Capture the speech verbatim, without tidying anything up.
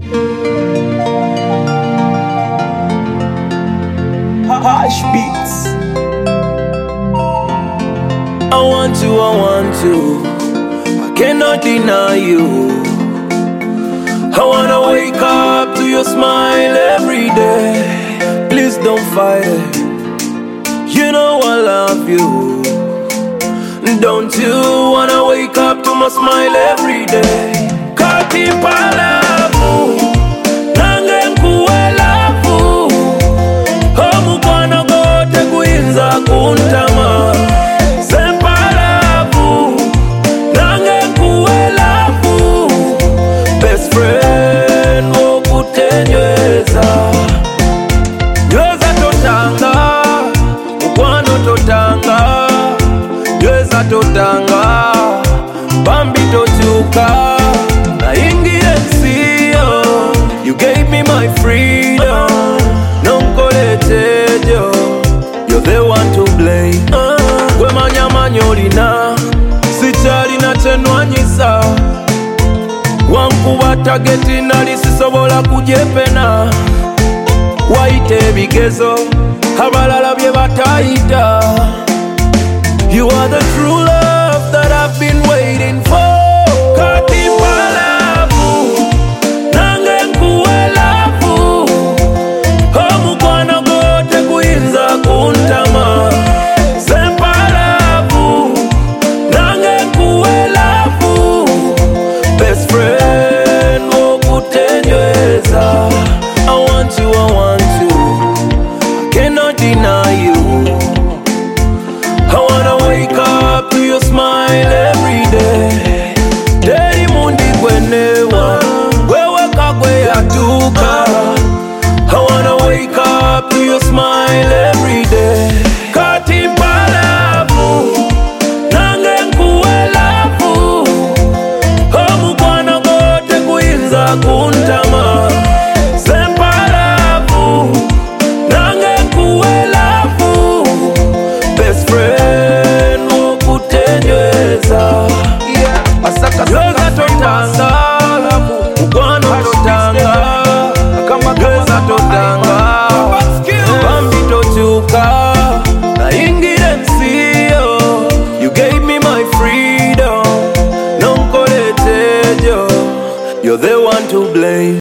Harsh beats. I want to, I want to, I cannot deny you. I wanna wake up to your smile every day. Please don't fight it. You know I love you. Don't you wanna wake up to my smile every day? Kati palavu, nange nkuwe lavu. Omukwano gote kuyinza kuntama. Sempalavu, nange nkuwe lavu. Best friend wokutenyweza. Nyweza totanga, mukwano totanga. Nyweza totanga, bambi tochuka. Na ingire nsiyo, you gave me my freedom. Nonkoletejo, you're the one to blame. uh, Gwe manya manya olina, sichali na chenwanyisa. Wankuba tageti nali sisobola kujepena. Waite ebigezo, abalala bye batayita. You are the true love that I've been waiting for. Kati palavu, nange nkuwe lavu. Omukwano gote kuyinza kuntama. Sempalavu, nange nkuwe lavu. Best friend wokutenyweza. I want you, I want you, I cannot deny you. I wanna wake up to your smile every day. Daily mundi kwenewa, wewe kagwe yatuka. I wanna wake up to your smile every day. Kati palavu, nange nkuwe lavu. Omukwano gote kuyinza kuntama. Sempalavu, nange nkuwe lavu. Best friend wokutenyweza. Nyweza totanga, mukwano totanga. Nyweza totanga, bambi tochuka. Na ingire nsiyo, you gave me my freedom. Nonkoletejo, you're the one to blame.